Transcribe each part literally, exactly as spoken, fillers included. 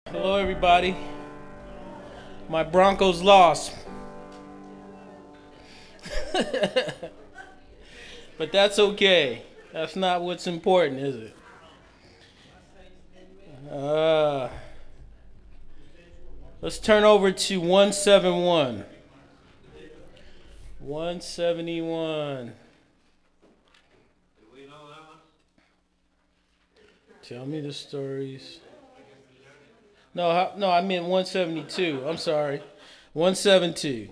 Hello, everybody. My Broncos lost. But that's okay. That's not what's important, is it? Uh, let's turn over to one seventy-one. one seventy-one. Tell me the stories. No, no, I meant one seventy-two. I'm sorry. one seventy-two.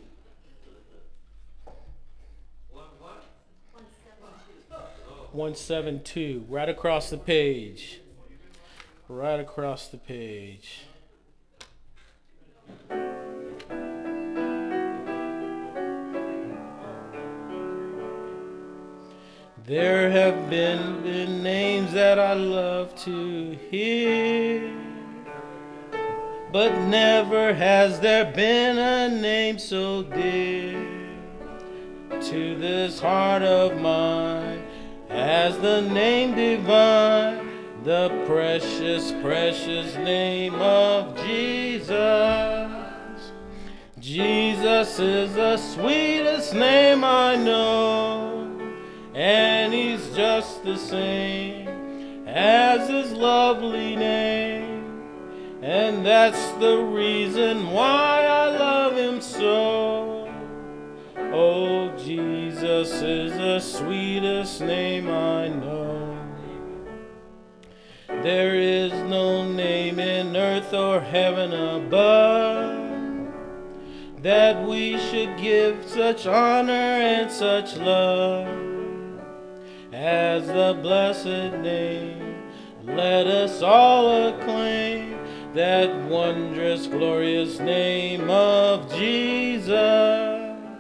one seventy-two. Right across the page. Right across the page. There have been, been names that I love to hear, but never has there been a name so dear to this heart of mine as the name divine, the precious, precious name of Jesus. Jesus is the sweetest name I know, and he's just the same as his lovely name. And that's the reason why I love him so. Oh, Jesus is the sweetest name I know. There is no name in earth or heaven above that we should give such honor and such love as the blessed name. Let us all acclaim that wondrous, glorious name of Jesus.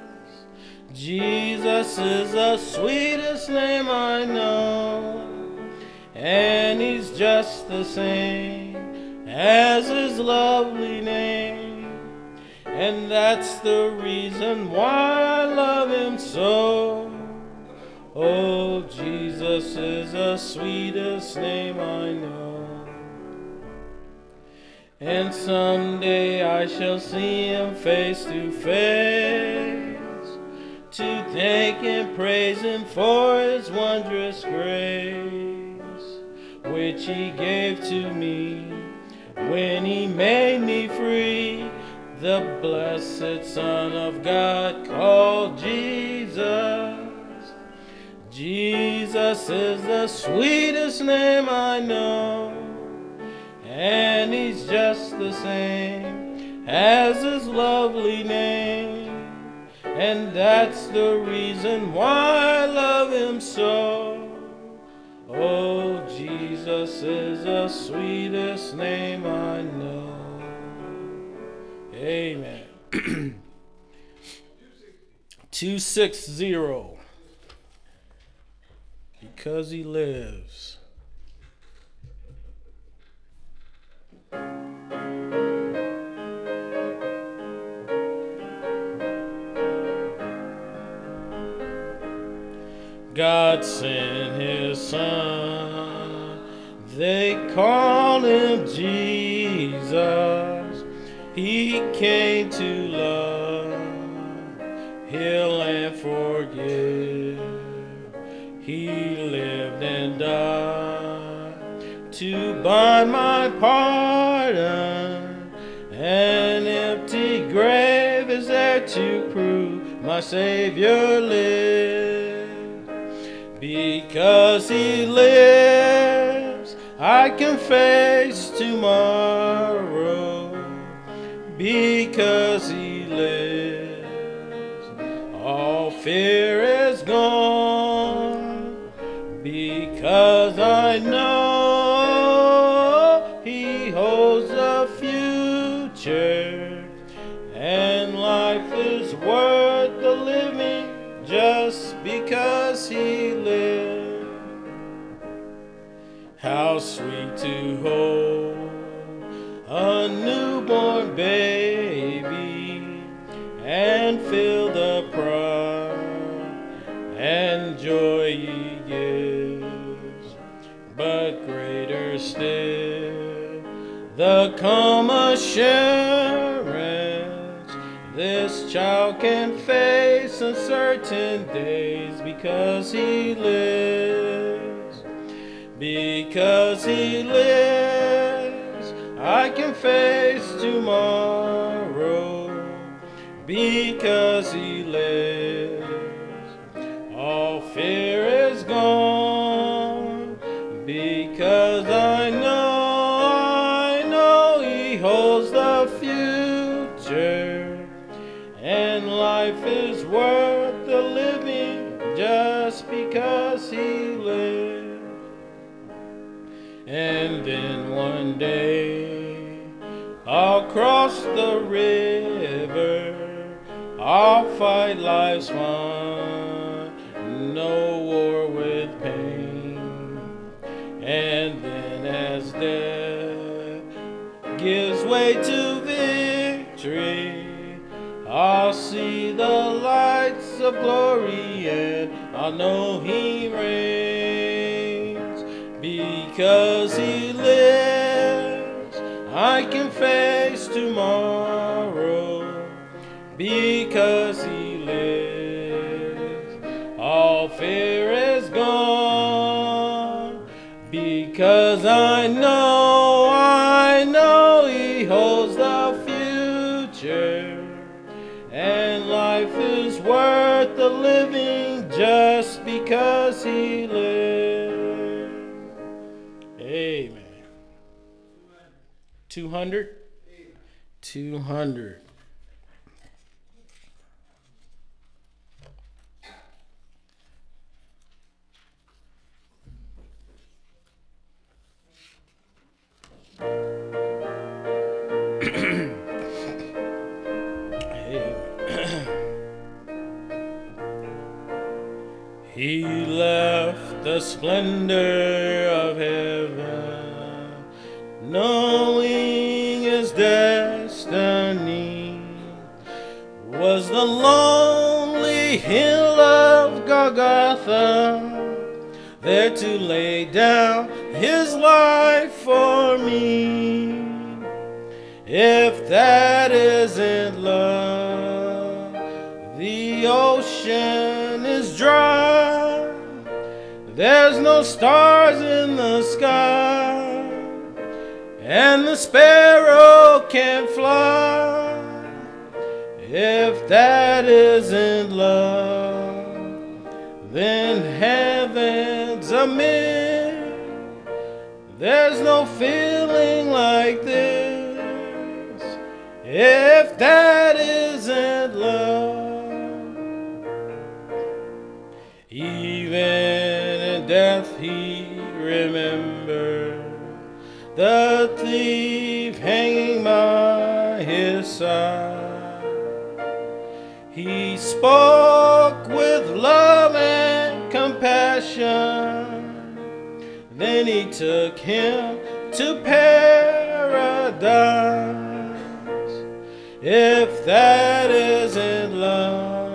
Jesus is the sweetest name I know, and he's just the same as his lovely name. And that's the reason why I love him so. Oh, Jesus is the sweetest name I know. And someday I shall see him face to face, to thank and praise him for his wondrous grace, which he gave to me when he made me free, the blessed Son of God called Jesus. Jesus is the sweetest name I know, and he's just the same as his lovely name. And that's the reason why I love him so. Oh, Jesus is the sweetest name I know. Amen. two sixty. Because he lives. God sent his son, they call him Jesus. He came to love, heal and forgive. He lived and died to buy my pardon. An empty grave is there to prove my Savior lived. Because he lives, I can face tomorrow. Because he lives, all fear is gone. Because I know he holds the future, and life is worth the living just because he lived. How sweet to hold a newborn baby and feel the pride and joy he gives. But greater still, the coming from assurance. This child can face uncertain days because he lives. Because he lives, I can face tomorrow. Because he lives, all fear is gone. Because I know, I know he holds the future. And life is worth the living just because he lives. And then one day I'll cross the river. I'll fight life's one, no war with pain. And then as death gives way to victory, I'll see the lights of glory and I'll know he reigns. Because he lives, I can face tomorrow. Because he lives, all fear is gone. Because I know, I know he holds the future. And life is worth the living just because he lives. Amen. two hundred? two hundred. He left the splendor of heaven, knowing his destiny was the lonely hill of Golgotha, there to lay down his life for me. If that isn't love, the ocean is dry. There's no stars in the sky, and the sparrow can't fly. If that isn't love, then heaven's a myth. There's no feeling like this. If that isn't love, even in death he remembered the thief hanging by his side. He spoke with love and compassion. Then he took him to paradise. If that isn't love,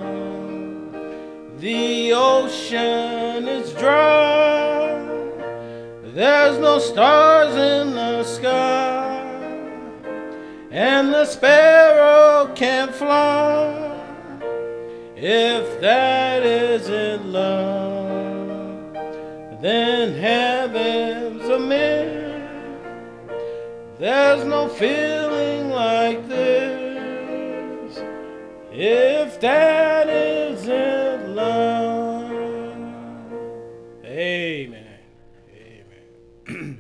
the ocean is dry. There's no stars in the sky, and the sparrow can't fly. If that isn't love, then heaven's a myth. There's no feeling like this. If that isn't love. Amen. Amen.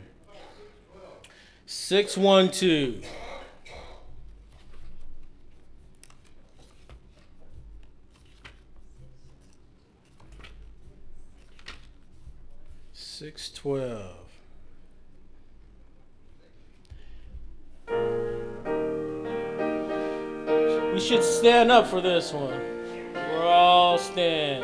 six one two. six twelve. We should stand up for this one. We're all stand.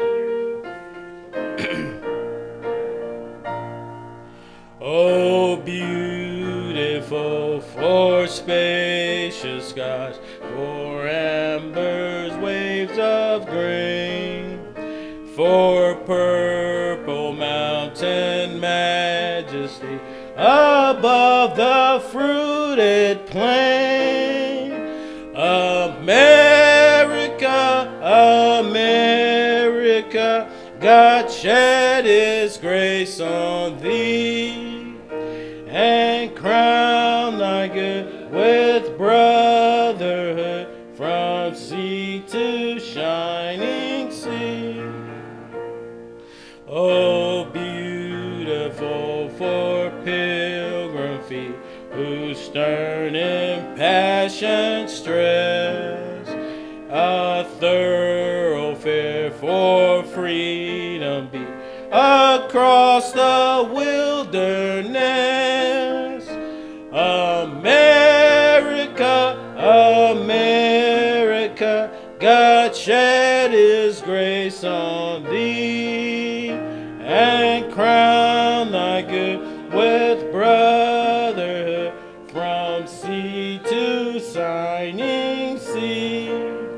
Oh, beautiful for spacious skies, for ambers, waves of grain, for purple mountain majesty above the fruited plain. God shed his grace on thee, and crown thy good with brotherhood from sea to shining sea. Oh, beautiful for pilgrim feet, whose stern impassioned stress a thoroughfare for freedom be across the wilderness. America, America, God shed his grace on thee, and crown thy good with brotherhood from sea to shining sea.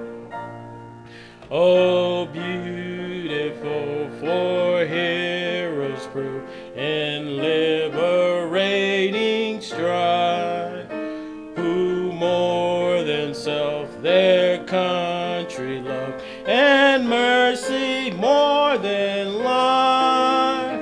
Oh, beautiful for heroes prove in liberating strife, who more than self their country love, and mercy more than life.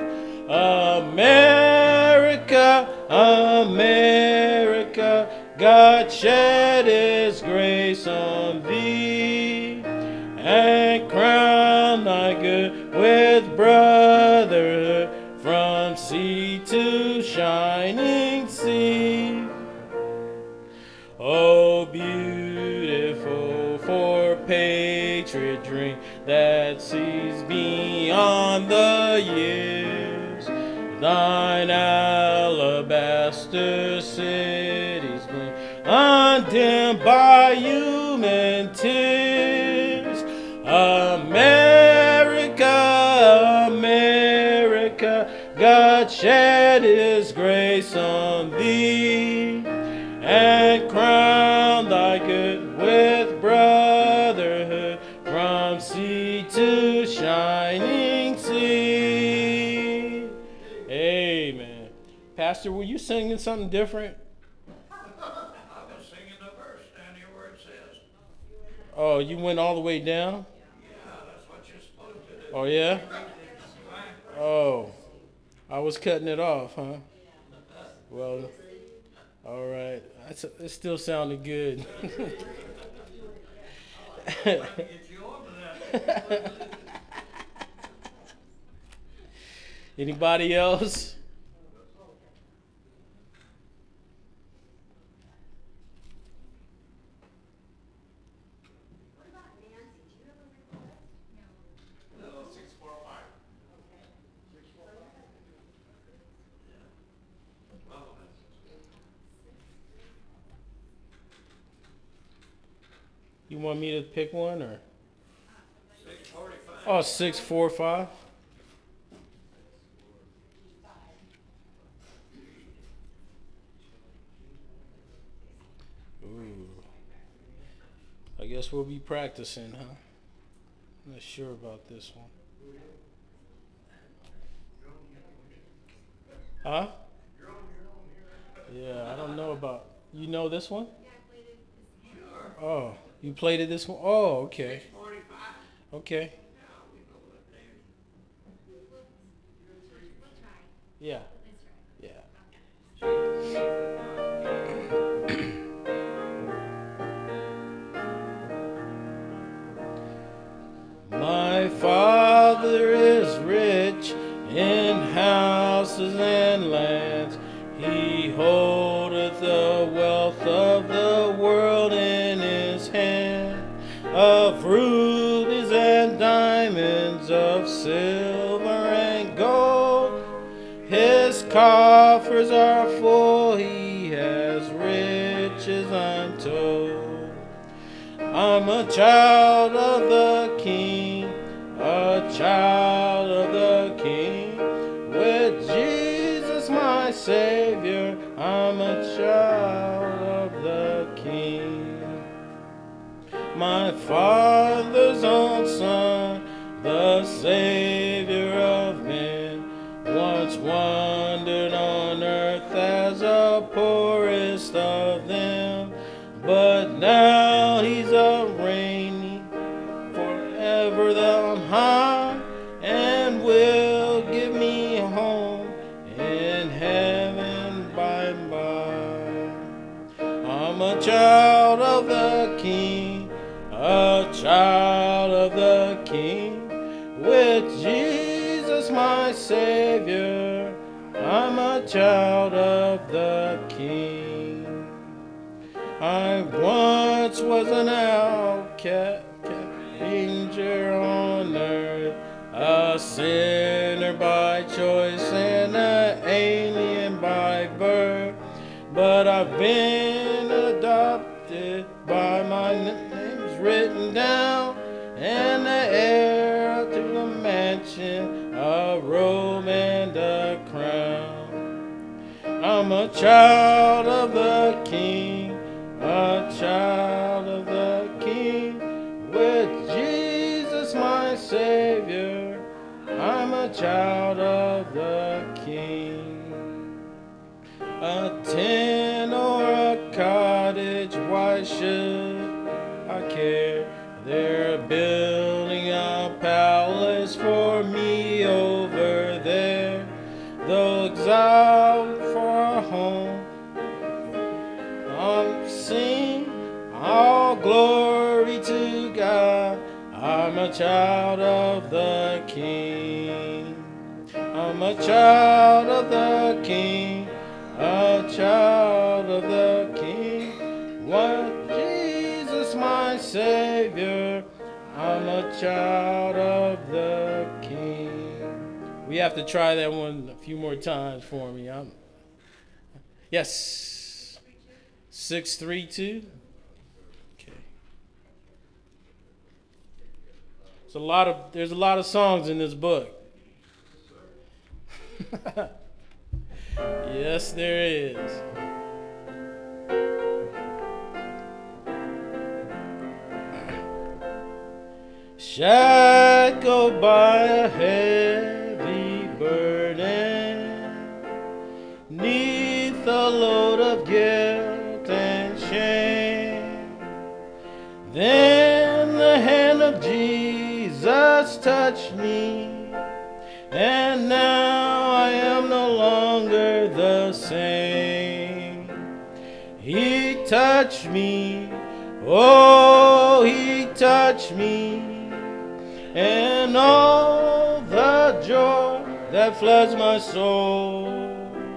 America, America, God shed his grace on thee, and crown thy good with brotherhood from sea to shining sea. Oh, beautiful for patriot dream that sees beyond the years, thine alabaster cities gleam, undimmed by human tears. America, America, God shed his grace on thee, and crown thy good with brotherhood from sea to shining sea. Amen. Pastor, were you singing something different? I've been singing the verse down here where it says. Oh, you went all the way down? Yeah, that's what you're supposed to do. Oh, yeah? Oh, I was cutting it off, huh? Well, all right. That's, it still sounded good. Get you over that. Anybody else? You want me to pick one or? six forty-five. Oh, six, four, five. Ooh. I guess we'll be practicing, huh? Not sure about this one. Huh? Yeah, I don't know about. You know this one? Sure. Oh, you played it this one? Oh, okay. six forty-five. Okay. Yeah, we know that, David. Yeah. Yeah. My Father is rich in houses and lands. He holdeth the wealth of the world in his hand, of rubies and diamonds, of silver and gold. His coffers are full, he has riches untold. I'm a child of the King, a child of the King. With Jesus my Savior, I'm a child of the King. My Father's own Son, the Savior of men, once wandered on earth as a poorest of them, but now he's a reigning forever the high and I'm a child of the King, a child of the King, with Jesus my Savior. I'm a child of the King. I once was an outcast, stranger on earth, a sinner by choice and an alien by birth. But I've been adopted, by my name's written down, and the heir to the mansion, a robe and a crown. I'm a child of the King, a child of the King, with Jesus my Savior. I'm a child of the King. A tent or a cottage, why should I care? They're building a palace for me over there. Though exiled for a home, I'm sing all glory to God. I'm a child of the King. I'm a child of the King, a child of the King. What Jesus my Savior, I'm a child of the King. We have to try that one a few more times for me. I'm, yes. Six, three, two. Okay. There's a lot of there's a lot of songs in this book. Yes, there is. Shackled by a heavy burden, neath a load of guilt and shame, then the hand of Jesus touched me, and now I am no longer the same. He touched me, oh, he touched me, and all the joy that floods my soul.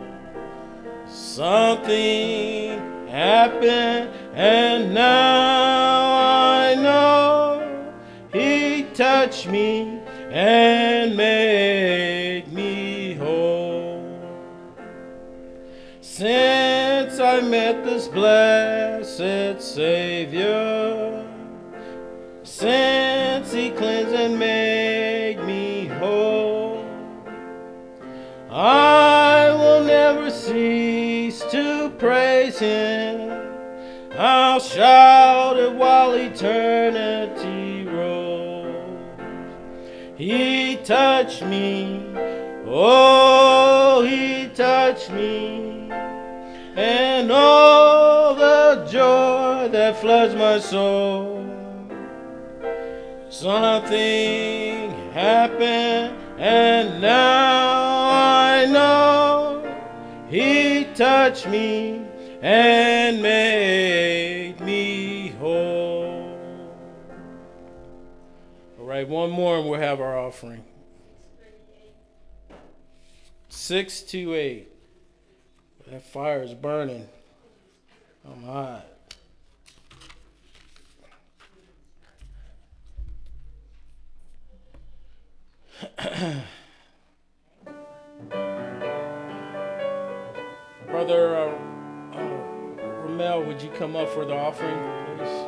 Something happened, and now I know he touched me and made me whole. Since I met this blessed Savior, since he cleansed and made me whole, I will never cease to praise him. I'll shout it while eternity rolls. He touched me, oh, he touched me, and all the joy that floods my soul. Something happened, and now I know he touched me and made me whole. All right, one more and we'll have our offering. Six two eight. That fire is burning. I'm hot. Brother uh, uh, Ramel, would you come up for the offering, please?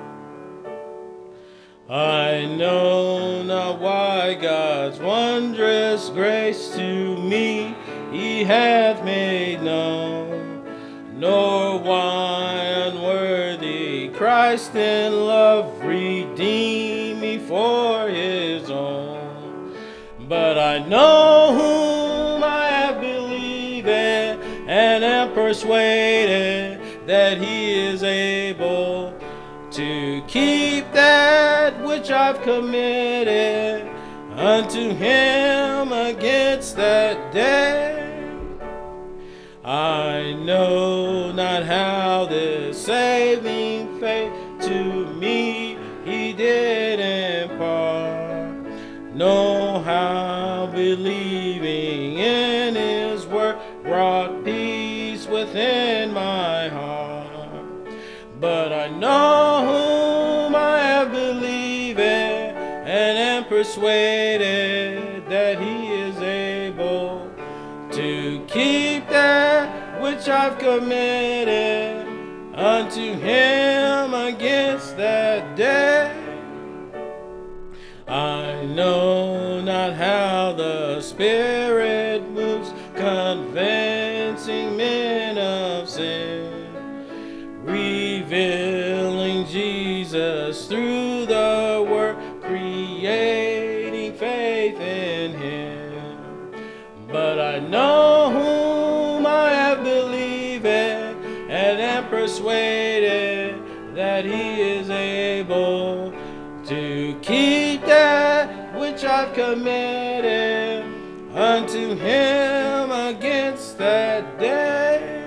I know not why God's wondrous grace to me he hath made known, nor why unworthy Christ in love redeemed me for his own. But I know whom I have believed and am persuaded that he is able to keep that which I've committed unto him against that day. I know not how this saving faith to me he did impart. Know how believing in his word brought peace within my heart. But I know whom I have believed and am persuaded that he is able to keep that which I've committed unto him against that day. I know not how the Spirit moves, convincing men of sin, revealing Jesus through the Word, creating faith in him. But I know whom I have believed and am persuaded that he is able to keep that which I've committed unto him against that day.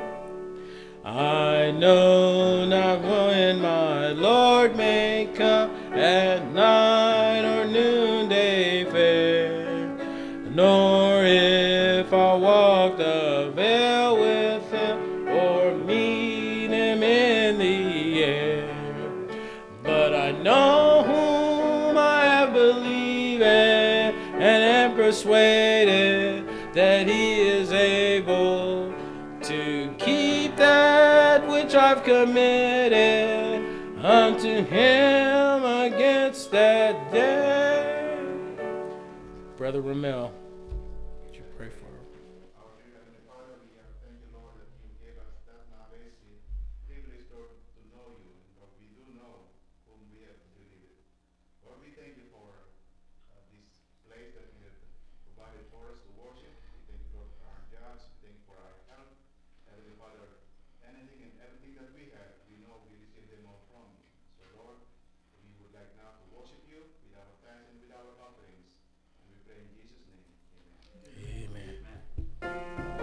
I know not when my Lord may come, at night or noonday fair, nor if I'll walk the vale with him or meet him in the air. But I know whom I have believed and am persuaded that he is able to keep that which I've committed unto him against that day. Brother Ramel, would you pray for her? Our dear Heavenly Father, we are thank you, Lord, that you gave us that knowledge, privilege, Lord, to know you, but we do know whom we have believed. Lord, we thank you for uh, this place that you have provided for us to worship. We thank you, Lord, for our jobs. We thank you for our health. Heavenly Father, anything and everything that we have, we know we receive them all from you. So, Lord, we would like now to worship you with our thanks and with our offerings. And we pray in Jesus' name. Amen. Amen.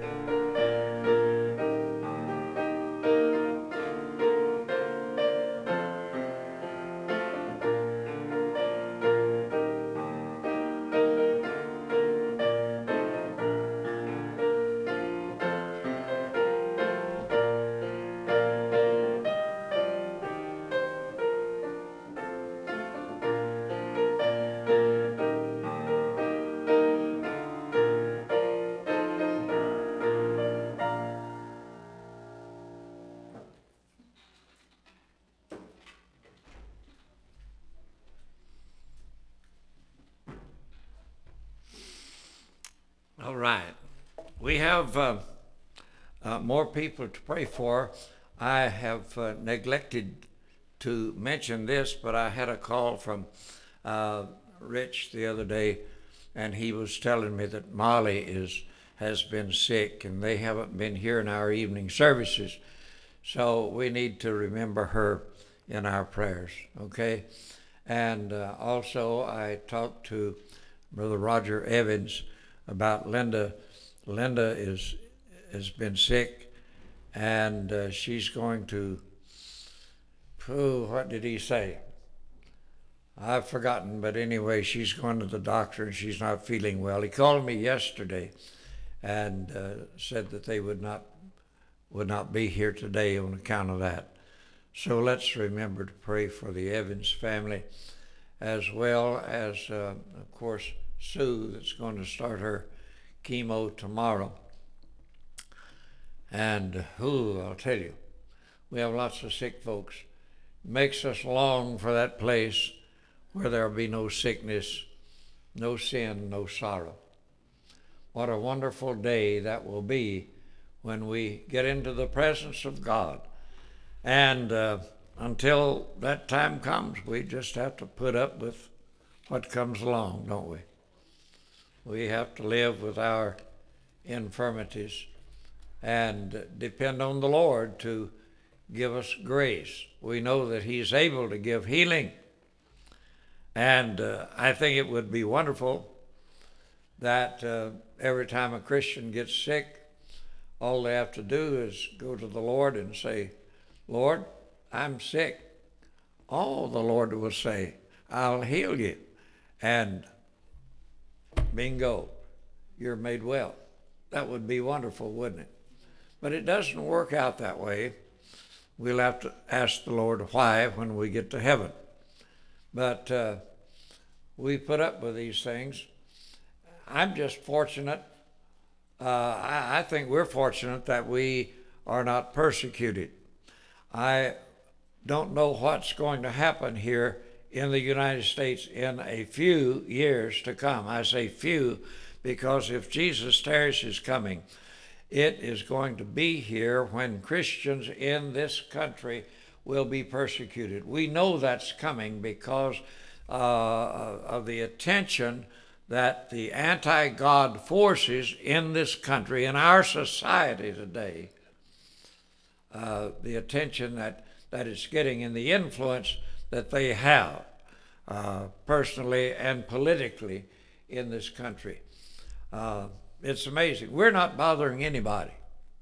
All right. We have uh, uh, more people to pray for. I have uh, neglected to mention this, but I had a call from uh, Rich the other day, and he was telling me that Molly is has been sick, and they haven't been here in our evening services. So we need to remember her in our prayers, okay? And uh, also I talked to Brother Roger Evans about Linda. Linda is has been sick, and uh, she's going to, oh, what did he say? I've forgotten, but anyway, she's going to the doctor and she's not feeling well. He called me yesterday and uh, said that they would not would not be here today on account of that. So let's remember to pray for the Evans family, as well as, uh, of course, Sue, that's going to start her chemo tomorrow. And who, I'll tell you, we have lots of sick folks. It makes us long for that place where there will be no sickness, no sin, no sorrow. What a wonderful day that will be when we get into the presence of God. And uh, until that time comes, we just have to put up with what comes along, don't we? We have to live with our infirmities and depend on the Lord to give us grace. We know that He's able to give healing. And uh, I think it would be wonderful that uh, every time a Christian gets sick, all they have to do is go to the Lord and say, Lord, I'm sick. Oh, the Lord will say, I'll heal you. And bingo, you're made well. That would be wonderful, wouldn't it? But it doesn't work out that way. We'll have to ask the Lord why when we get to heaven. But uh, we put up with these things. I'm just fortunate. Uh, I, I think we're fortunate that we are not persecuted. I don't know what's going to happen here in the United States in a few years to come. I say few because if Jesus tarries his coming, it is going to be here when Christians in this country will be persecuted. We know that's coming because uh, of the attention that the anti-God forces in this country, in our society today, uh, the attention that, that it's getting and the influence that they have uh, personally and politically in this country. Uh, it's amazing. We're not bothering anybody.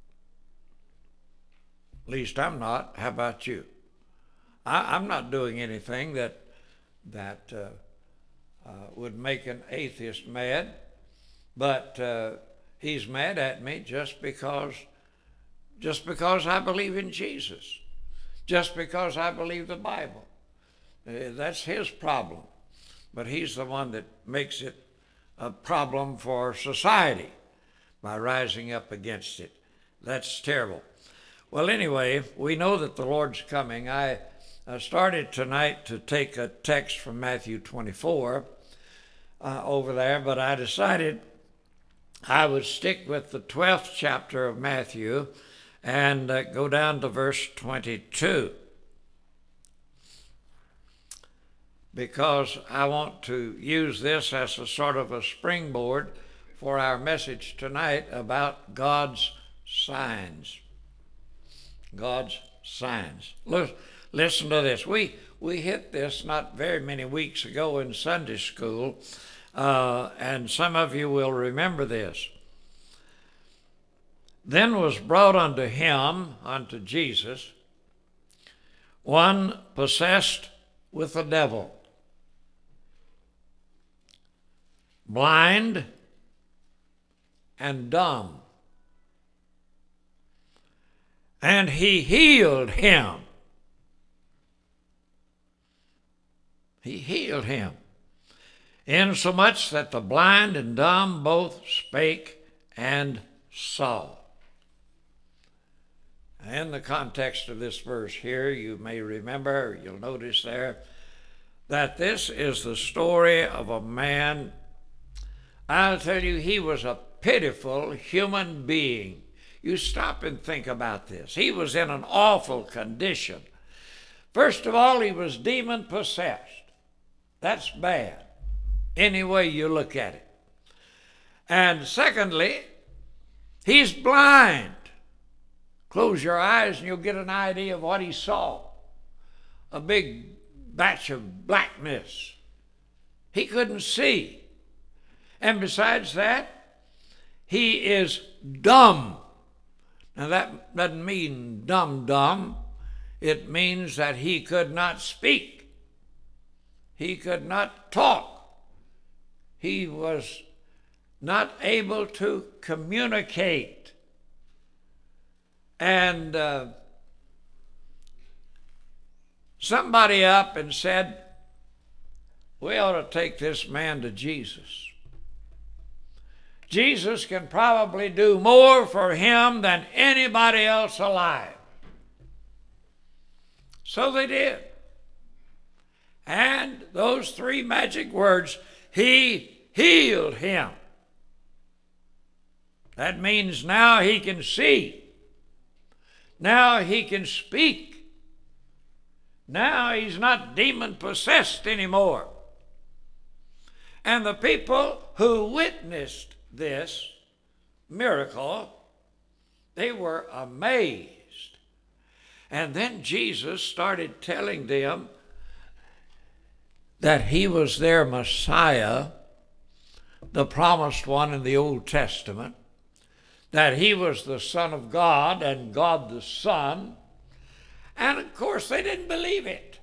At least I'm not. How about you? I, I'm not doing anything that that uh, uh, would make an atheist mad, but uh, he's mad at me just because just because I believe in Jesus, just because I believe the Bible. Uh, that's his problem, but he's the one that makes it a problem for society by rising up against it. That's terrible. Well, anyway, we know that the Lord's coming. I uh, started tonight to take a text from Matthew twenty-four uh, over there, but I decided I would stick with the twelfth chapter of Matthew and uh, go down to verse twenty-two, because I want to use this as a sort of a springboard for our message tonight about God's signs. God's signs. Listen to this. We we hit this not very many weeks ago in Sunday school, uh, and some of you will remember this. Then was brought unto him, unto Jesus, one possessed with a devil, blind and dumb. And he healed him. He healed him, insomuch that the blind and dumb both spake and saw. In the context of this verse here, you may remember, you'll notice there, that this is the story of a man. I'll tell you, he was a pitiful human being. You stop and think about this. He was in an awful condition. First of all, he was demon-possessed. That's bad, any way you look at it. And secondly, he's blind. Close your eyes and you'll get an idea of what he saw. A big batch of blackness. He couldn't see. And besides that, he is dumb. Now that doesn't mean dumb dumb. It means that he could not speak. He could not talk. He was not able to communicate. And uh, somebody up and said, we ought to take this man to Jesus. Jesus can probably do more for him than anybody else alive. So they did. And those three magic words, he healed him. That means now he can see. Now he can speak. Now he's not demon-possessed anymore. And the people who witnessed this miracle, they were amazed. And then Jesus started telling them that he was their Messiah, the promised one in the Old Testament, that he was the Son of God and God the Son, And of course, they didn't believe it.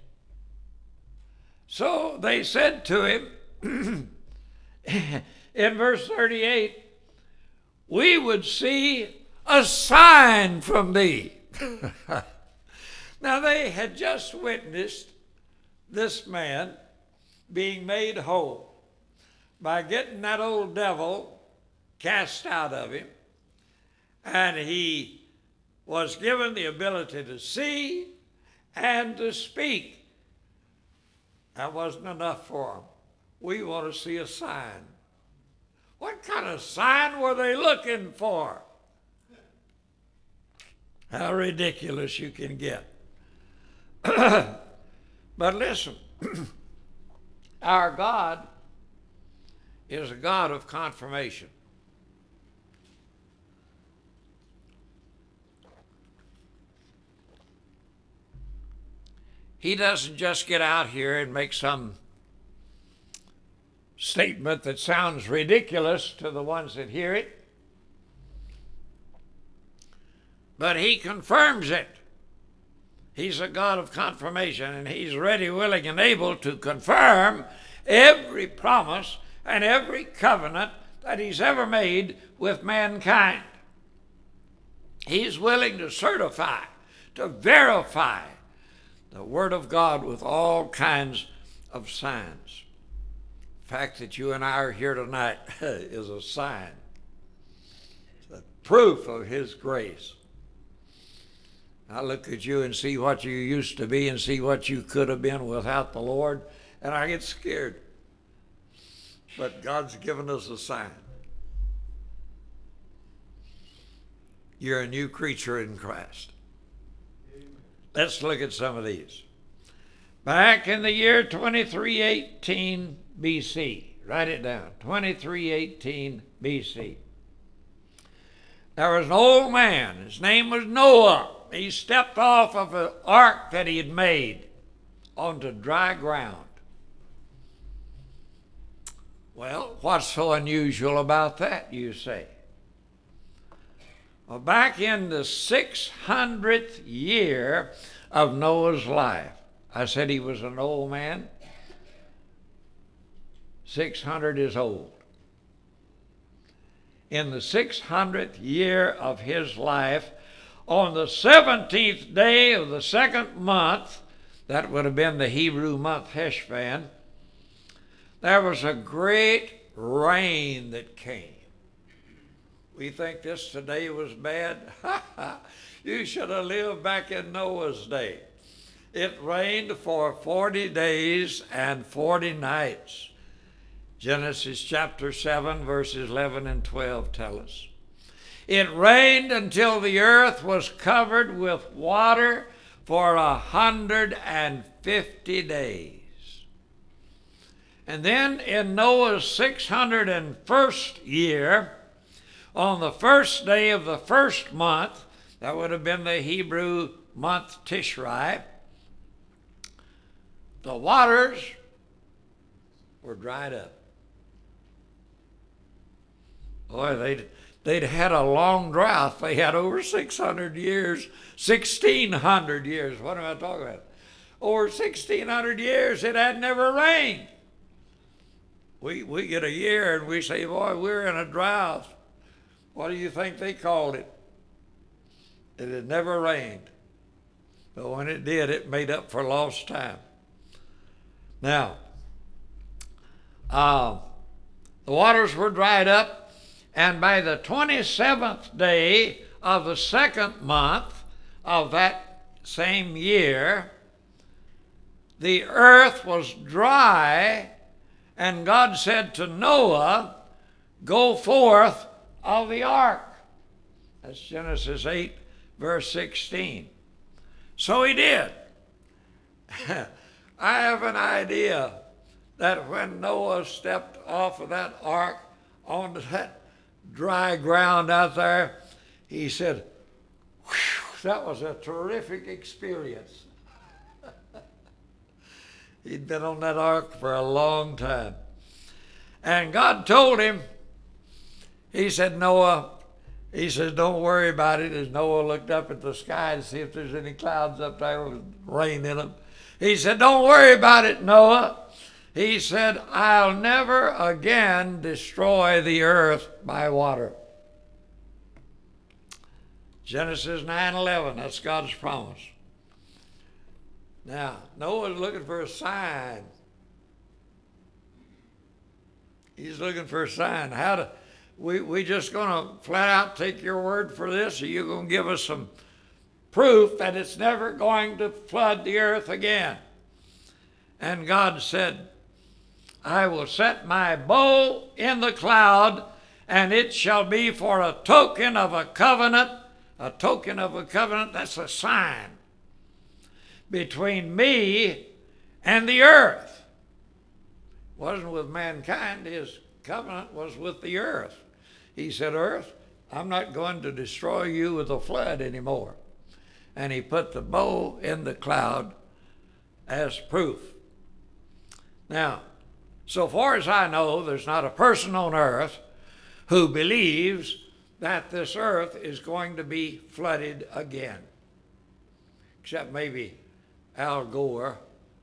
So they said to him in verse thirty-eight, we would see a sign from thee. Now they had just witnessed this man being made whole by getting that old devil cast out of him, and he was given the ability to see and to speak. That wasn't enough for him. We want to see a sign. What kind of sign were they looking for? How ridiculous you can get. But listen, our God is a God of confirmation. He doesn't just get out here and make some statement that sounds ridiculous to the ones that hear it, but he confirms it. He's a God of confirmation, and he's ready, willing, and able to confirm every promise and every covenant that he's ever made with mankind. He's willing to certify, to verify the Word of God with all kinds of signs. The fact that you and I are here tonight is a sign. It's a proof of his grace. I look at you and see what you used to be and see what you could have been without the Lord, and I get scared. But God's given us a sign. You're a new creature in Christ. Let's look at some of these. Back in the year twenty-three eighteen B C, write it down, twenty-three eighteen B C. There was an old man, his name was Noah. He stepped off of an ark that he had made onto dry ground. Well, what's so unusual about that, you say? Well, back in the six hundredth year of Noah's life, I said he was an old man. six hundred is old. In the six hundredth year of his life, on the seventeenth day of the second month, that would have been the Hebrew month Heshvan, there was a great rain that came. We think this today was bad. You should have lived back in Noah's day. It rained for forty days and forty nights. Genesis chapter seven, verses eleven and twelve tell us. It rained until the earth was covered with water for a hundred and fifty days. And then in Noah's six hundred and first year, on the first day of the first month, that would have been the Hebrew month Tishrei, the waters were dried up. Boy, they'd, they'd had a long drought. They had over six hundred years, sixteen hundred years. What am I talking about? Over sixteen hundred years, it had never rained. We, we get a year and we say, boy, we're in a drought. What do you think they called it? It had never rained. But when it did, it made up for lost time. Now, uh, the waters were dried up, and by the twenty-seventh day of the second month of that same year, the earth was dry, and God said to Noah, go forth of the ark. That's Genesis eight, verse sixteen. So he did. I have an idea that when Noah stepped off of that ark onto that dry ground out there, he said, whew, that was a terrific experience. He'd been on that ark for a long time. And God told him, he said, Noah, He says, don't worry about it, as Noah looked up at the sky to see if there's any clouds up there with rain in them. He said, don't worry about it, Noah. He said, I'll never again destroy the earth by water. Genesis nine eleven, that's God's promise. Now, Noah's looking for a sign. He's looking for a sign. How to, we, we just going to flat out take your word for this, or you going to give us some proof that it's never going to flood the earth again? And God said, I will set my bow in the cloud, and it shall be for a token of a covenant. A token of a covenant, that's a sign between me and the earth. It wasn't with mankind, his covenant was with the earth. He said, earth, I'm not going to destroy you with a flood anymore. And he put the bow in the cloud as proof. Now, so far as I know, there's not a person on earth who believes that this earth is going to be flooded again. Except maybe Al Gore.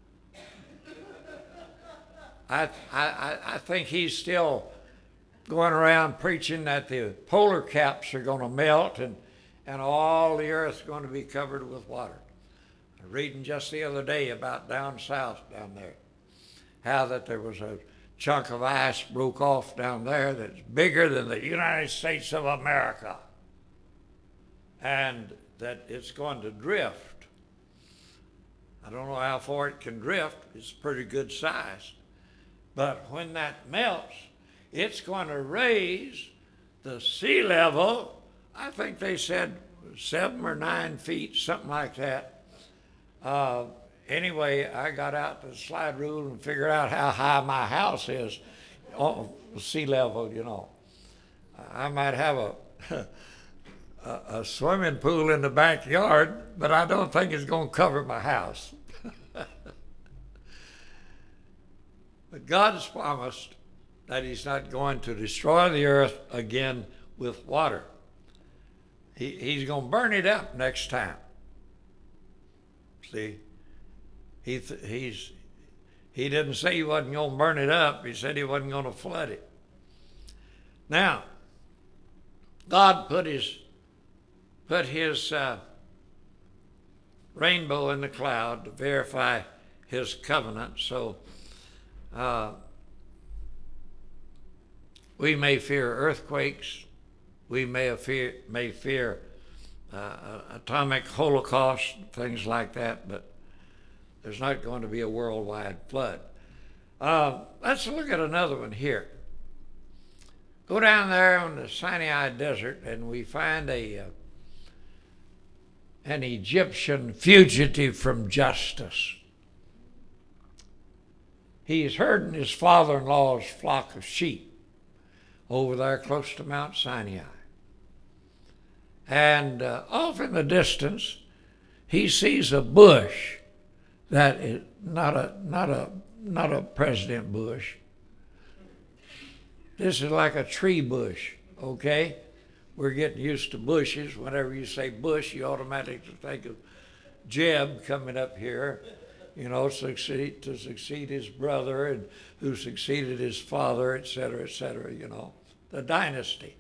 I, I, I think he's still going around preaching that the polar caps are going to melt and, and all the earth's going to be covered with water. I was reading just the other day about down south down there, how that there was a chunk of ice broke off down there that's bigger than the United States of America, and that it's going to drift. I don't know how far it can drift. It's pretty good size. But when that melts, it's going to raise the sea level. I think they said seven or nine feet, something like that. Uh, Anyway, I got out the slide rule and figured out how high my house is on sea level, you know. I might have a, a, a swimming pool in the backyard, but I don't think it's going to cover my house. But God has promised that he's not going to destroy the earth again with water. He, he's going to burn it up next time. See? He, th- he's, he didn't say he wasn't going to burn it up. He said he wasn't going to flood it. Now, God put his, put his uh, rainbow in the cloud to verify his covenant. So uh, we may fear earthquakes. We may fear, may fear uh, atomic holocaust, things like that, but there's not going to be a worldwide flood. Uh, let's look at another one here. Go down there on the Sinai Desert, and we find a uh, an Egyptian fugitive from justice. He's herding his father-in-law's flock of sheep over there close to Mount Sinai. And uh, off in the distance, he sees a bush. That is not a not a not a President Bush. This is like a tree bush, okay? We're getting used to bushes. Whenever you say bush, you automatically think of Jeb coming up here, you know, succeed to succeed his brother and who succeeded his father, et cetera, et cetera, you know, the dynasty.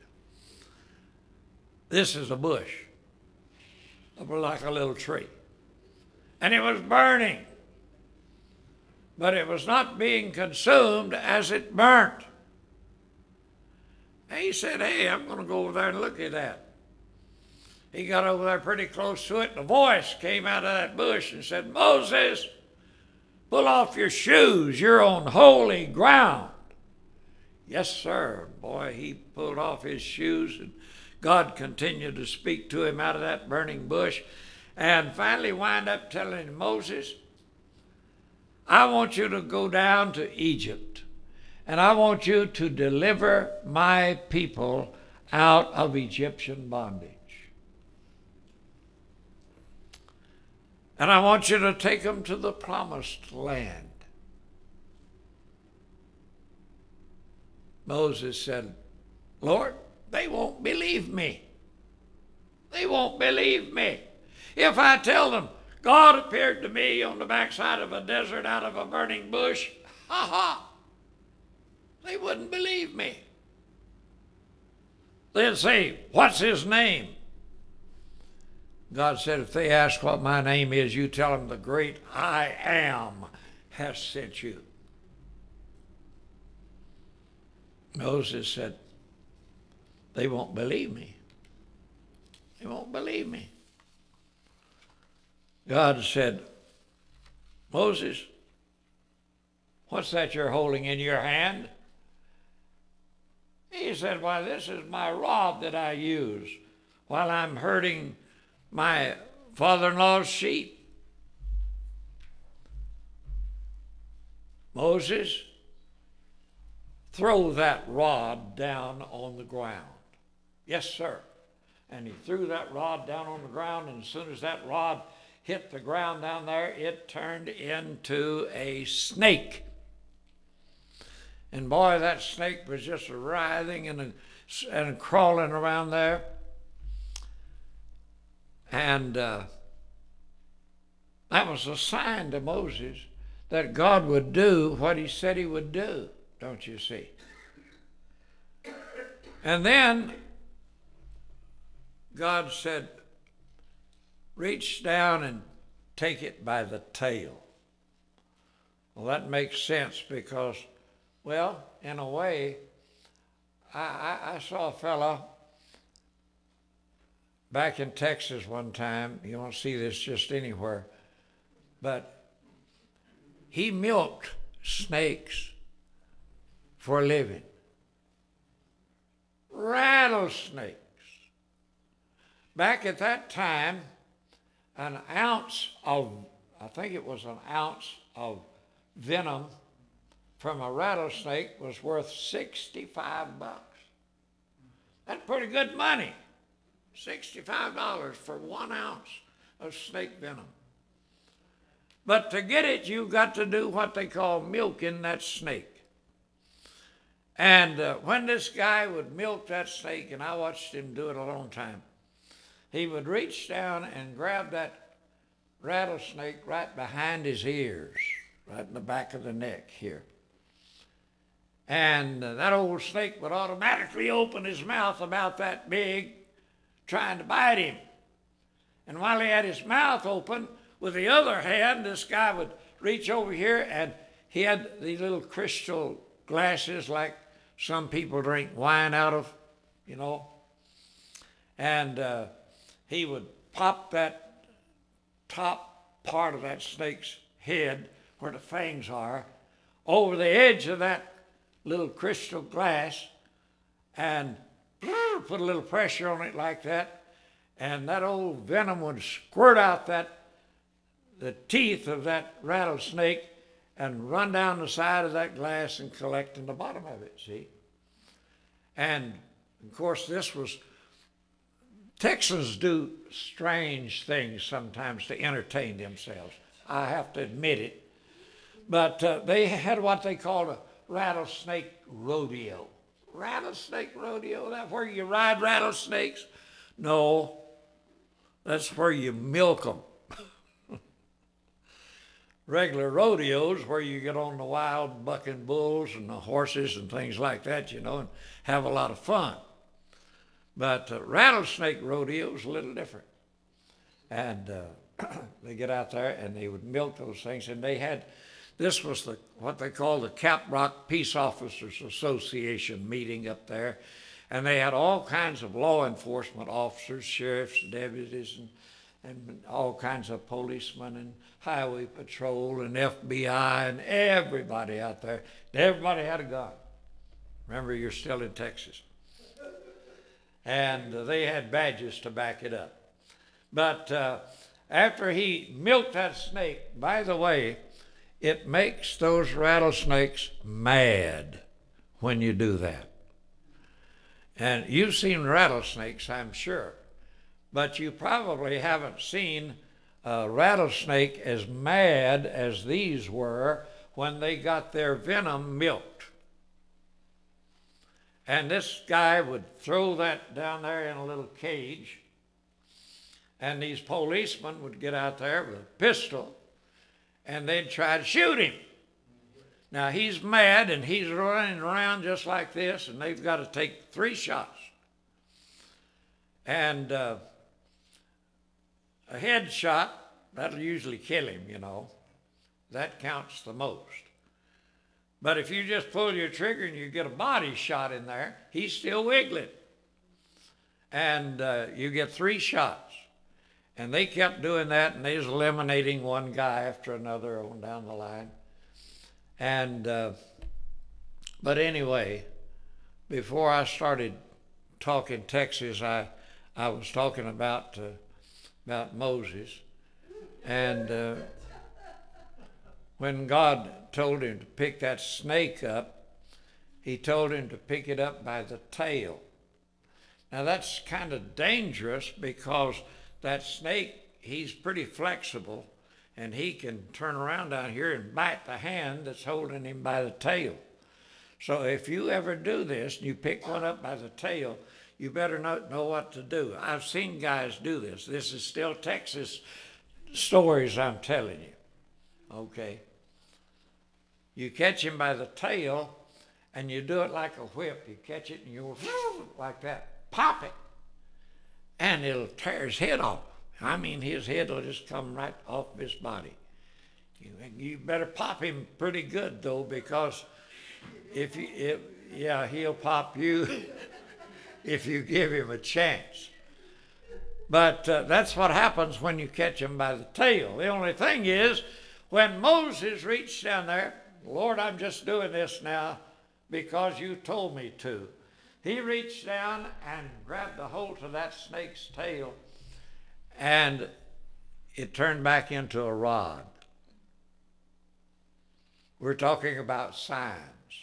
This is a bush, like a little tree. And it was burning, but it was not being consumed as it burnt. And he said, hey, I'm going to go over there and look at that. He got over there pretty close to it, and a voice came out of that bush and said, Moses, pull off your shoes. You're on holy ground. Yes, sir. Boy, he pulled off his shoes, and God continued to speak to him out of that burning bush. And finally wind up telling him, Moses, I want you to go down to Egypt, and I want you to deliver my people out of Egyptian bondage. And I want you to take them to the promised land. Moses said, Lord, they won't believe me. They won't believe me. If I tell them God appeared to me on the backside of a desert out of a burning bush, ha ha, they wouldn't believe me. They'd say, what's his name? God said, if they ask what my name is, you tell them the great I Am has sent you. Moses said, they won't believe me. They won't believe me. God said, Moses, what's that you're holding in your hand? He said, why, this is my rod that I use while I'm herding my father-in-law's sheep. Moses, throw that rod down on the ground. Yes, sir. And he threw that rod down on the ground, and as soon as that rod hit the ground down there, it turned into a snake. And boy, that snake was just writhing and, and crawling around there. And uh, that was a sign to Moses that God would do what he said he would do, don't you see? And then God said, reach down and take it by the tail. Well, that makes sense because, well, in a way, I, I, I saw a fellow back in Texas one time. You won't see this just anywhere, but he milked snakes for a living. Rattlesnakes. Back at that time, an ounce of, I think it was an ounce of venom from a rattlesnake was worth sixty-five bucks. That's pretty good money. sixty-five dollars for one ounce of snake venom. But to get it, you got to do what they call milking that snake. And uh, when this guy would milk that snake, and I watched him do it a long time, he would reach down and grab that rattlesnake right behind his ears, right in the back of the neck here. And uh, that old snake would automatically open his mouth about that big, trying to bite him. And while he had his mouth open, with the other hand, this guy would reach over here, and he had these little crystal glasses like some people drink wine out of, you know. And uh, he would pop that top part of that snake's head, where the fangs are, over the edge of that little crystal glass, and put a little pressure on it like that, and that old venom would squirt out that the teeth of that rattlesnake and run down the side of that glass and collect in the bottom of it, see? And, of course, this was, Texans do strange things sometimes to entertain themselves. I have to admit it. But uh, they had what they called a rattlesnake rodeo. Rattlesnake rodeo? That where you ride rattlesnakes? No, that's where you milk them. Regular rodeos where you get on the wild bucking bulls and the horses and things like that, you know, and have a lot of fun. But uh, rattlesnake rodeo is a little different. And uh, they get out there and they would milk those things. And they had, this was the what they call the Caprock Peace Officers Association meeting up there. And they had all kinds of law enforcement officers, sheriffs, deputies, and, and all kinds of policemen and highway patrol and F B I and everybody out there. Everybody had a gun. Remember, you're still in Texas. And uh, they had badges to back it up. But uh, after he milked that snake, by the way, it makes those rattlesnakes mad when you do that. And you've seen rattlesnakes, I'm sure, but you probably haven't seen a rattlesnake as mad as these were when they got their venom milked. And this guy would throw that down there in a little cage, And these policemen would get out there with a pistol, and they'd try to shoot him. Now, he's mad, and he's running around just like this, and they've got to take three shots. And uh, a headshot, that'll usually kill him, you know. That counts the most. But if you just pull your trigger and you get a body shot in there, he's still wiggling. And uh, you get three shots. And they kept doing that, and they was eliminating one guy after another on down the line. And, uh, but anyway, before I started talking Texas, I, I was talking about, uh, about Moses. And uh, when God told him to pick that snake up, he told him to pick it up by the tail. Now that's kind of dangerous because that snake, he's pretty flexible, and he can turn around down here and bite the hand that's holding him by the tail. So if you ever do this and you pick one up by the tail, you better not know what to do. I've seen guys do this. This is still Texas stories I'm telling you. Okay. You catch him by the tail, and you do it like a whip. You catch it and you like that, pop it, and it'll tear his head off. I mean, his head will just come right off his body. You, you better pop him pretty good, though, because if you, if, yeah, he'll pop you if you give him a chance. But uh, that's what happens when you catch him by the tail. The only thing is, when Moses reached down there, Lord, I'm just doing this now because you told me to. He reached down and grabbed the hold of that snake's tail, and it turned back into a rod. We're talking about signs.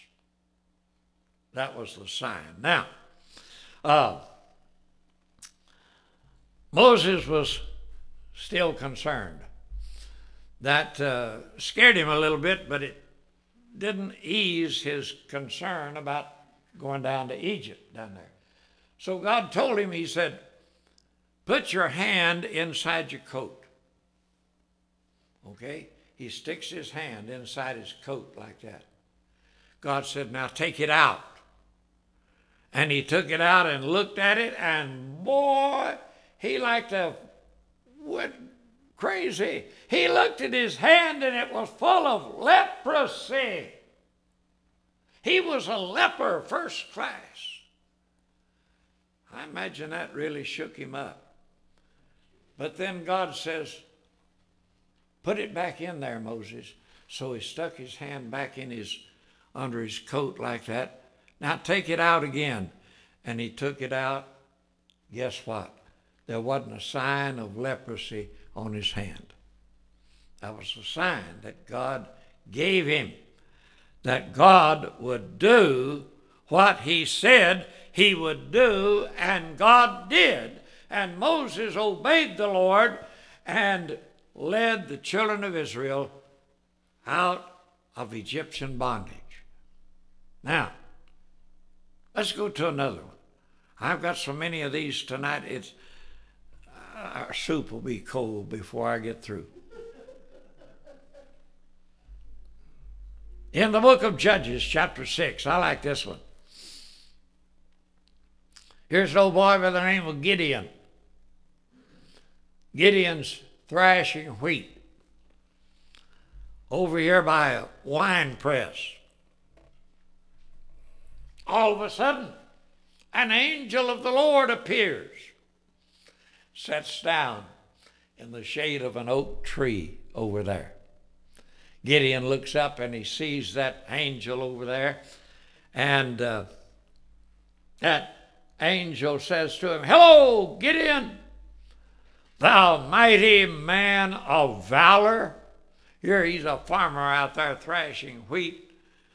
That was the sign. Now, uh, Moses was still concerned. That uh, scared him a little bit, but it didn't ease his concern about going down to Egypt down there. So God told him, he said, put your hand inside your coat. Okay? He sticks his hand inside his coat like that. God said, now take it out. And he took it out and looked at it, and boy, he like to went crazy. He looked at his hand, and it was full of leprosy. He was a leper first class. I imagine that really shook him up. But then God says, put it back in there, Moses. So he stuck his hand back in his, under his coat like that. Now take it out again. And he took it out. Guess what? There wasn't a sign of leprosy on his hand. That was a sign that God gave him, that God would do what he said he would do, and God did. And Moses obeyed the Lord and led the children of Israel out of Egyptian bondage. Now, let's go to another one. I've got so many of these tonight, it's, our soup will be cold before I get through. In the book of Judges, chapter six, I like this one. Here's an old boy by the name of Gideon. Gideon's thrashing wheat over here by a wine press. All of a sudden, an angel of the Lord appears, sits down in the shade of an oak tree over there. Gideon looks up and he sees that angel over there, and uh, that angel says to him, "Hello, Gideon, thou mighty man of valor." Here he's a farmer out there thrashing wheat,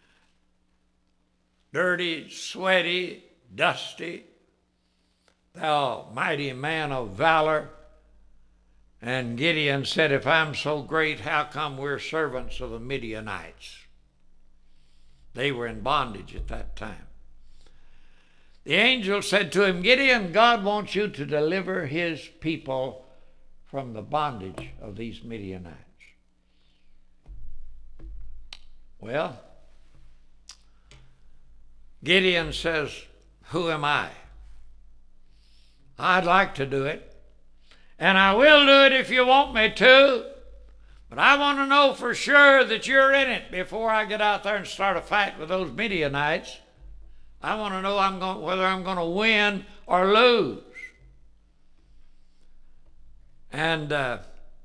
dirty, sweaty, dusty. Thou mighty man of valor. And Gideon said, if I'm so great, how come we're servants of the Midianites? They were in bondage at that time. The angel said to him, Gideon, God wants you to deliver his people from the bondage of these Midianites. Well, Gideon says, who am I? I'd like to do it, and I will do it if you want me to, but I want to know for sure that you're in it before I get out there and start a fight with those Midianites. I want to know I'm going, whether I'm going to win or lose. And uh,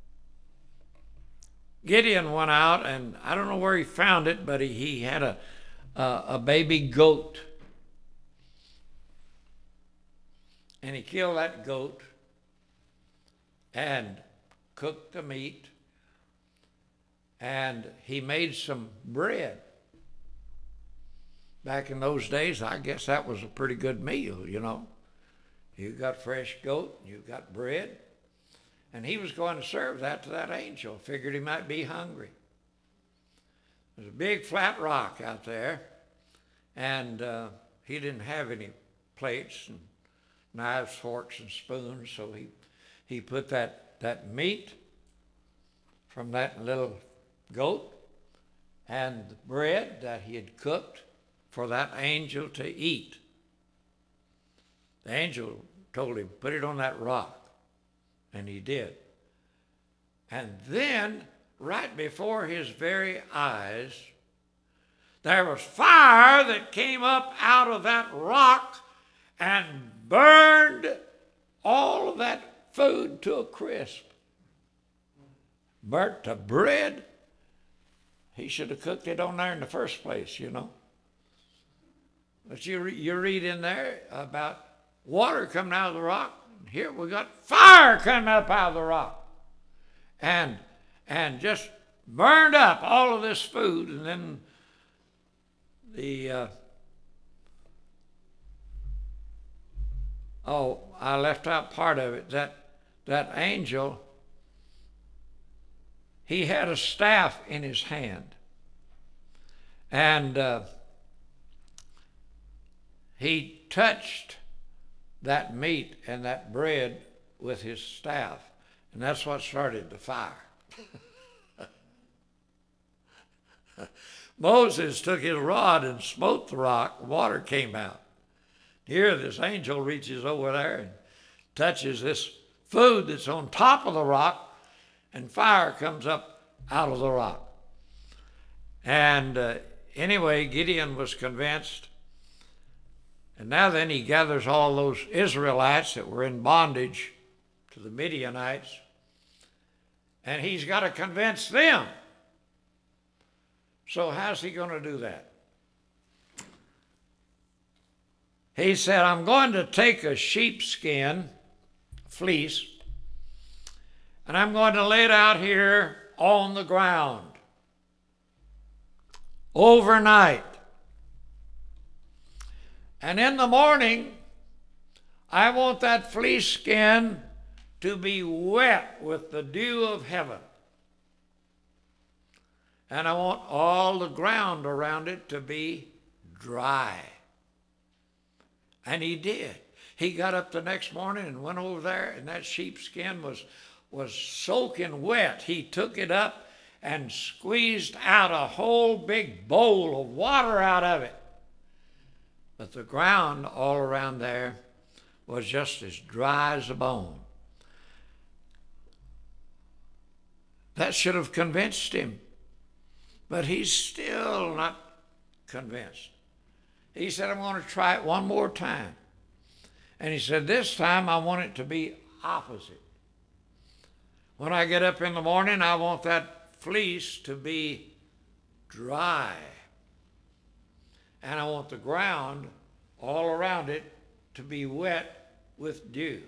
Gideon went out, and I don't know where he found it, but he, he had a, a, a baby goat. And he killed that goat and cooked the meat, and he made some bread. Back in those days, I guess that was a pretty good meal, you know. You got fresh goat, you got bread, and he was going to serve that to that angel. Figured he might be hungry. There's a big flat rock out there, and uh, he didn't have any plates and knives, forks, and spoons, so he, he put that, that meat from that little goat and the bread that he had cooked for that angel to eat. The angel told him, put it on that rock, and he did. And then, right before his very eyes, there was fire that came up out of that rock and burned all of that food to a crisp. Burnt the bread. He should have cooked it on there in the first place, you know. But you, re- you read in there about water coming out of the rock. Here we got fire coming up out of the rock. And, and just burned up all of this food. And then the... Uh, Oh, I left out part of it. That, that angel, he had a staff in his hand. And uh, he touched that meat and that bread with his staff. And that's what started the fire. Moses took his rod and smote the rock. Water came out. Here, this angel reaches over there and touches this food that's on top of the rock, and fire comes up out of the rock. And uh, anyway, Gideon was convinced. And now then he gathers all those Israelites that were in bondage to the Midianites, and he's got to convince them. So how's he going to do that? He said, I'm going to take a sheepskin, fleece, and I'm going to lay it out here on the ground overnight. And in the morning, I want that fleece skin to be wet with the dew of heaven. And I want all the ground around it to be dry. And he did. He got up the next morning and went over there, and that sheepskin was, was soaking wet. He took it up and squeezed out a whole big bowl of water out of it. But the ground all around there was just as dry as a bone. That should have convinced him. But he's still not convinced. He said, I'm going to try it one more time. And he said, this time I want it to be opposite. When I get up in the morning, I want that fleece to be dry. And I want the ground all around it to be wet with dew.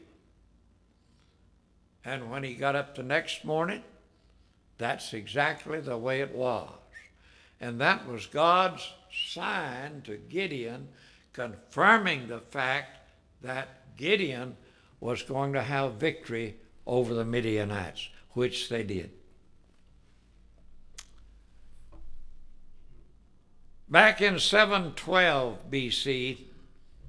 And when he got up the next morning, that's exactly the way it was. And that was God's sign to Gideon, confirming the fact that Gideon was going to have victory over the Midianites, which they did. Back in seven twelve B C,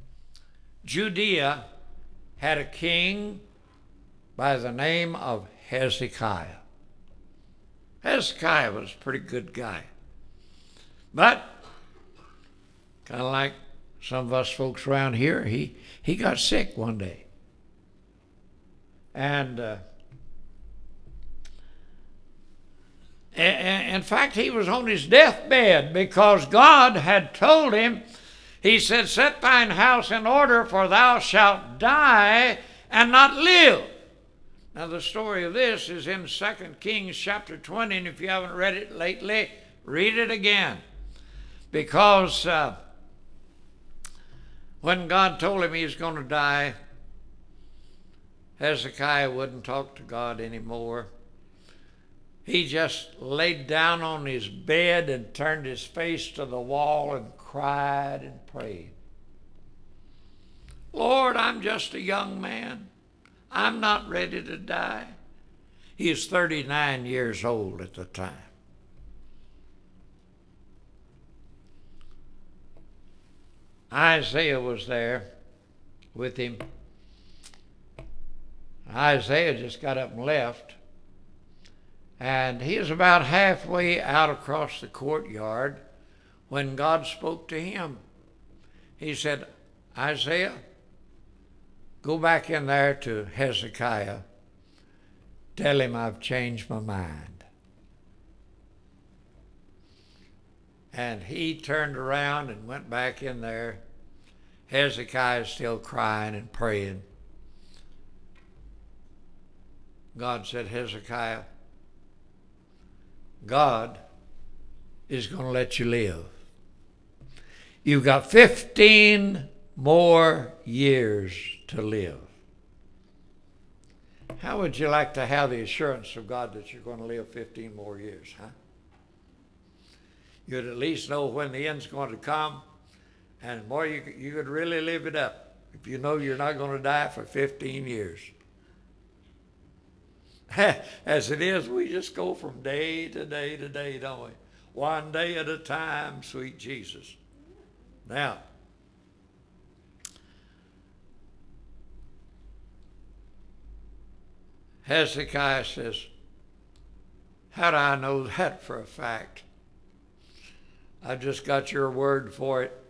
Judea had a king by the name of Hezekiah. Hezekiah was a pretty good guy. But, kind of like some of us folks around here, he, he got sick one day. And uh, in fact, he was on his deathbed because God had told him, he said, set thine house in order, for thou shalt die and not live. Now, the story of this is in Second Kings chapter twenty, and if you haven't read it lately, read it again. Because uh, when God told him he was going to die, Hezekiah wouldn't talk to God anymore. He just laid down on his bed and turned his face to the wall and cried and prayed. Lord, I'm just a young man. I'm not ready to die. He was thirty-nine years old at the time. Isaiah was there with him. Isaiah just got up and left. And he was about halfway out across the courtyard when God spoke to him. He said, Isaiah, go back in there to Hezekiah. Tell him I've changed my mind. And he turned around and went back in there. Hezekiah is still crying and praying. God said, Hezekiah, God is going to let you live. You've got fifteen more years to live. How would you like to have the assurance of God that you're going to live fifteen more years, huh? You'd at least know when the end's going to come, and more you, you could really live it up if you know you're not going to die for fifteen years. As it is, we just go from day to day to day, don't we? One day at a time, sweet Jesus. Now, Hezekiah says, how do I know that for a fact? I just got your word for it.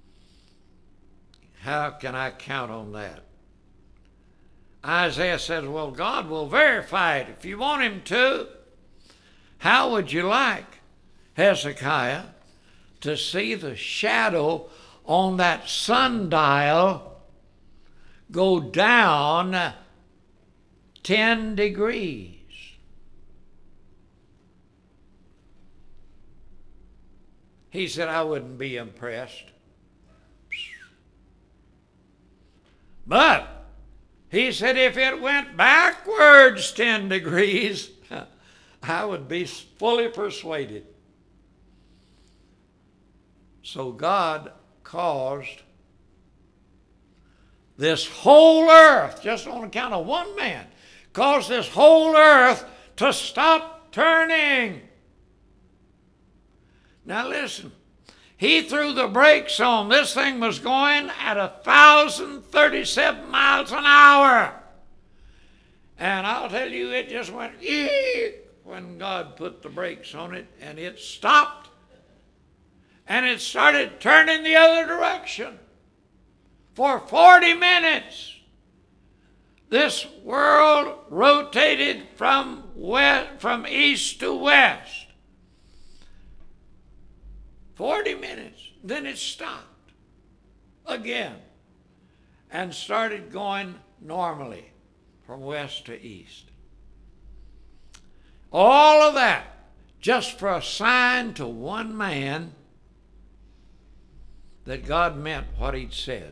How can I count on that? Isaiah says, well, God will verify it if you want him to. How would you like, Hezekiah, to see the shadow on that sundial go down ten degrees? He said, I wouldn't be impressed. But he said, if it went backwards ten degrees, I would be fully persuaded. So God caused this whole earth, just on account of one man, caused this whole earth to stop turning. Now listen, he threw the brakes on. This thing was going at one thousand thirty-seven miles an hour. And I'll tell you, it just went eek when God put the brakes on it, and it stopped. And it started turning the other direction. For forty minutes, this world rotated from west, from east to west. forty minutes. Then it stopped again and started going normally from west to east. All of that just for a sign to one man that God meant what he'd said.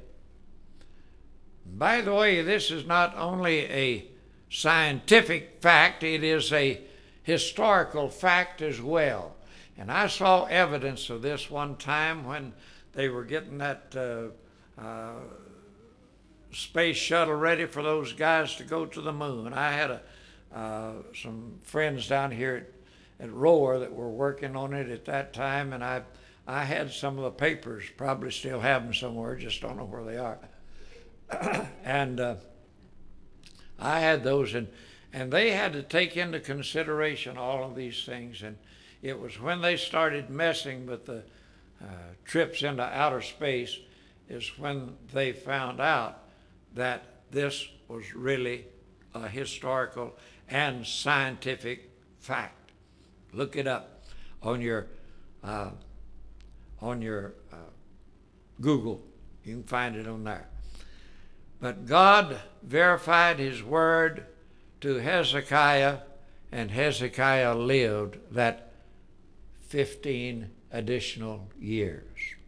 By the way, this is not only a scientific fact, it is a historical fact as well. And I saw evidence of this one time when they were getting that uh, uh, space shuttle ready for those guys to go to the moon. I had a, uh, some friends down here at, at Roar that were working on it at that time, and I, I had some of the papers, probably still have them somewhere, just don't know where they are. and uh, I had those, and, And they had to take into consideration all of these things. And it was when they started messing with the uh, trips into outer space is when they found out that this was really a historical and scientific fact. Look it up on your uh, on your uh, Google. You can find it on there. But God verified his word to Hezekiah, and Hezekiah lived that fifteen additional years.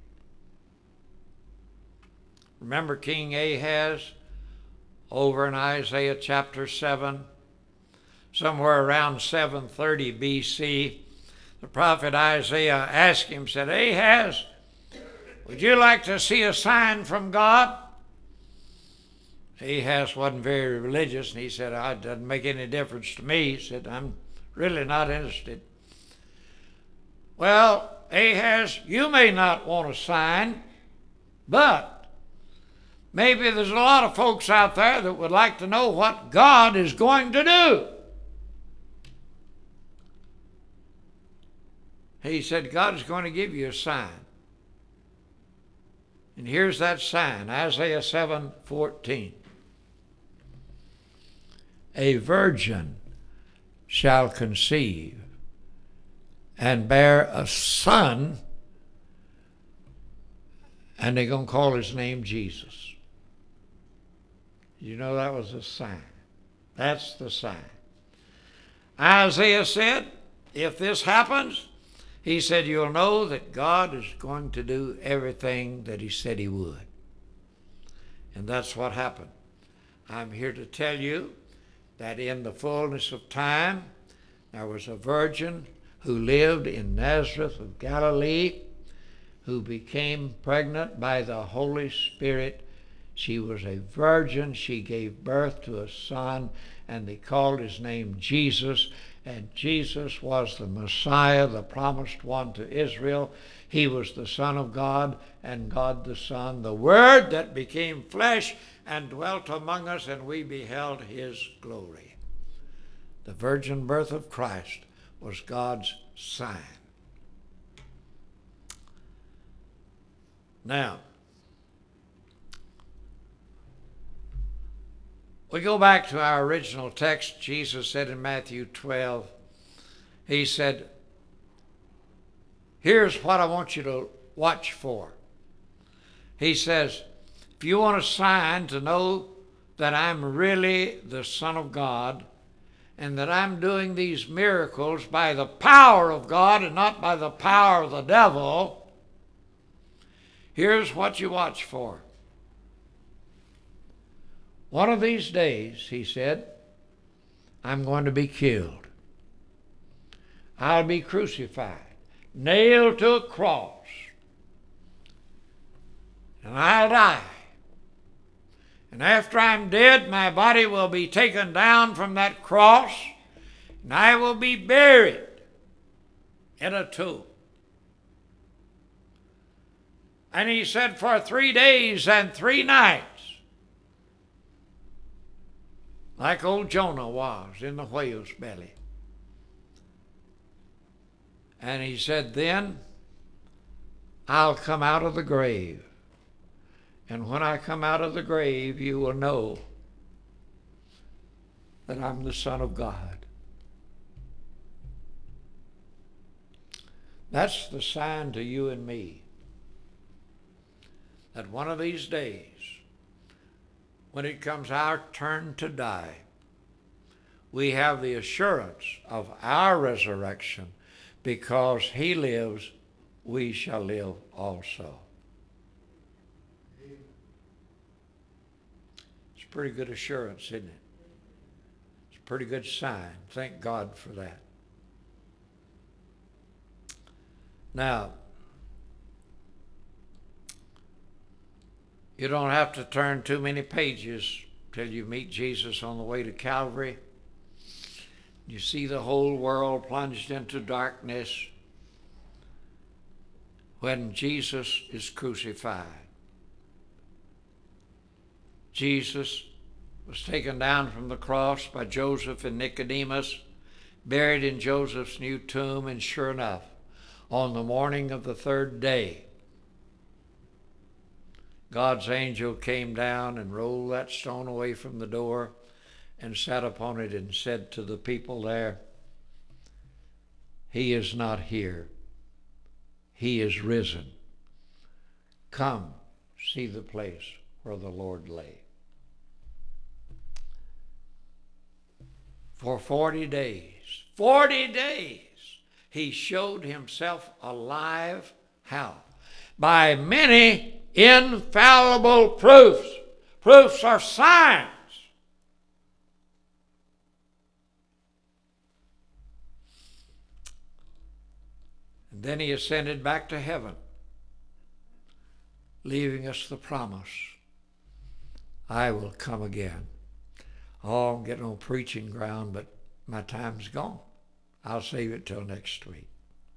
Remember King Ahaz over in Isaiah chapter seven, somewhere around seven thirty B C, the prophet Isaiah asked him, said, Ahaz, would you like to see a sign from God? Ahaz wasn't very religious, and he said, oh, it doesn't make any difference to me. He said, I'm really not interested. Well, Ahaz, you may not want a sign, but maybe there's a lot of folks out there that would like to know what God is going to do. He said, God is going to give you a sign. And here's that sign, Isaiah seven fourteen. A virgin shall conceive and bear a son, and they're going to call his name Jesus. You know, that was a sign. That's the sign. Isaiah said, if this happens, he said, you'll know that God is going to do everything that he said he would. And that's what happened. I'm here to tell you that in the fullness of time, there was a virgin who lived in Nazareth of Galilee, who became pregnant by the Holy Spirit. She was a virgin. She gave birth to a son, and they called his name Jesus. And Jesus was the Messiah, the promised one to Israel. He was the Son of God, and God the Son, the Word that became flesh and dwelt among us, and we beheld his glory. The virgin birth of Christ was God's sign. Now, we go back to our original text. Jesus said in Matthew twelve, he said, here's what I want you to watch for. He says, if you want a sign to know that I'm really the Son of God and that I'm doing these miracles by the power of God and not by the power of the devil, here's what you watch for. One of these days, he said, I'm going to be killed. I'll be crucified, nailed to a cross, and I'll die. And after I'm dead, my body will be taken down from that cross, and I will be buried in a tomb. And he said, for three days and three nights, like old Jonah was in the whale's belly. And he said, then I'll come out of the grave. And when I come out of the grave, you will know that I'm the Son of God. That's the sign to you and me, that one of these days, when it comes our turn to die, we have the assurance of our resurrection. Because he lives, we shall live also. It's a pretty good assurance, isn't it? It's a pretty good sign. Thank God for that. Now, you don't have to turn too many pages till you meet Jesus on the way to Calvary. You see the whole world plunged into darkness when Jesus is crucified. Jesus was taken down from the cross by Joseph and Nicodemus, buried in Joseph's new tomb, and sure enough, on the morning of the third day, God's angel came down and rolled that stone away from the door and sat upon it and said to the people there, "He is not here. He is risen. Come, see the place where the Lord lay." For forty days, forty days, he showed himself alive. How? By many infallible proofs. Proofs are signs. And then he ascended back to heaven, leaving us the promise, "I will come again." Oh, I'm getting on preaching ground, but my time's gone. I'll save it till next week.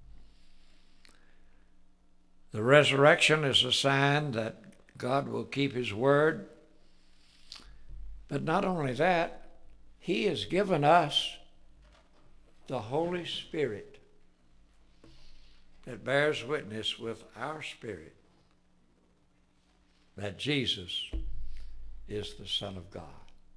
The resurrection is a sign that God will keep his word. But not only that, he has given us the Holy Spirit that bears witness with our spirit that Jesus is the Son of God.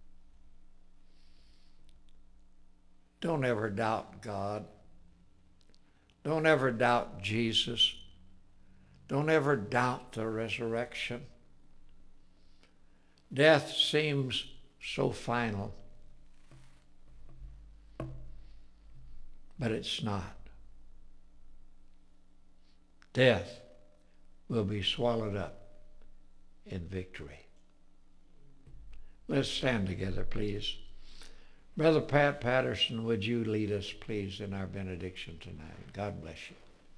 Don't ever doubt God. Don't ever doubt Jesus. Don't ever doubt the resurrection. Death seems so final, but it's not. Death will be swallowed up in victory. Let's stand together, please. Brother Pat Patterson, would you lead us, please, in our benediction tonight? God bless you.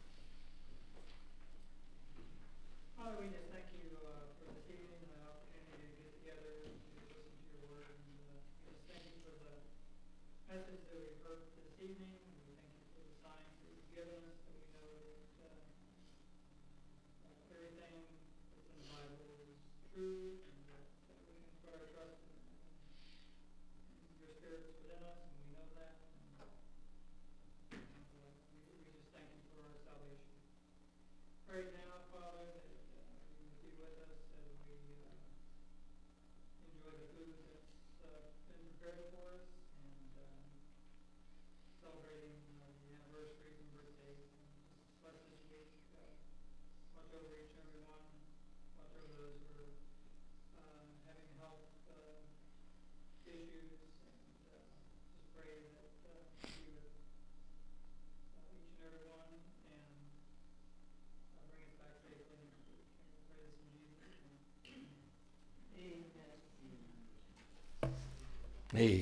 Father, we just thank you uh, for this evening and the opportunity to get together and to listen to your word. And uh, we just thank you for the message that we've heard this evening. And we thank you for the signs that you've given us, that we know that uh, everything that's in the Bible is true, and that, that we can put our trust in, in your spirit that's within us, and we know that. And, and uh, we, we just thank you for our salvation. Right now, Father, that uh, you would be with us as we uh, enjoy the food that's uh, been prepared for us, and um, celebrating uh, the anniversaries and birthdays. And just bless this week. Uh, watch over each and every one. Watch over those who are uh, having health uh, issues. And uh, just pray that uh, you would uh, each and every one, and uh, bring us back safely. And we pray this in Jesus' name. Amen. Amen.